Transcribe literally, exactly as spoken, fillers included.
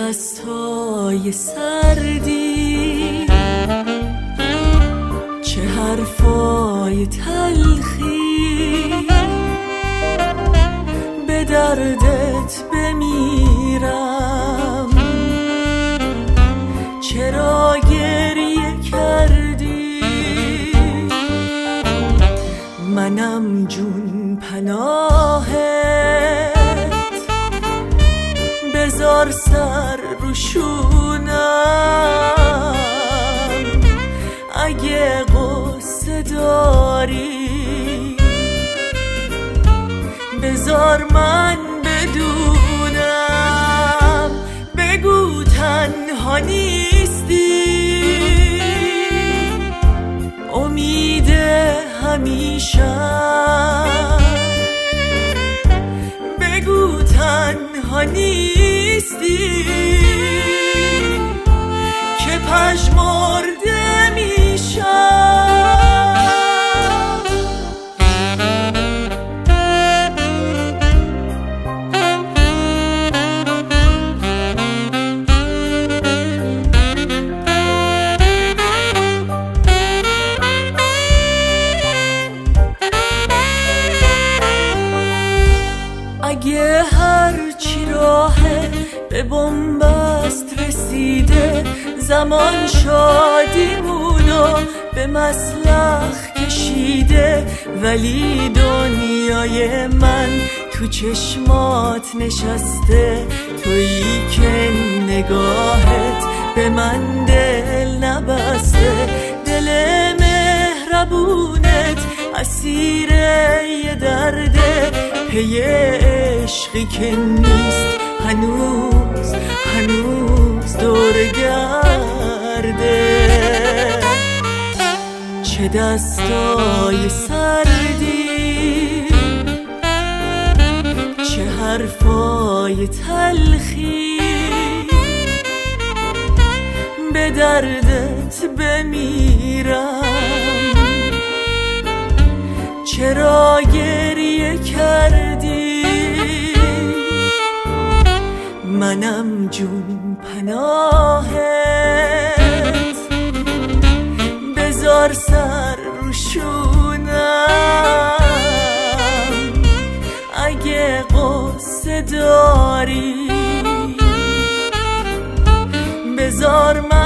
دستای سردی، چه حرفای تلخی، به دردت بمیرم. چرا گریه کردی؟ منم جون پناهت، بذار سر رو شونم. اگه قصه داری بذار من بدونم. بگو تنها نیستی، امید همیشه. بگو تنها نیستی که پژمرده میشم. اگه هرچی راهه به بنبست رسیده، زمان شادیمونو به مسلخ کشیده، ولی دنیای من تو چشمات نشسته. تویی که نگاهت به من دل نبسته. دل مهربونت اسیر یه درده، پی عشقی که نیست هنوز هنوز دور گرده. چه دستای سردی، چه حرفای تلخی، به دردت بمیرم. چرا گریه کردی؟ منم جون پناهت، بذار سر رو شونم. اگه قصه داری بذار من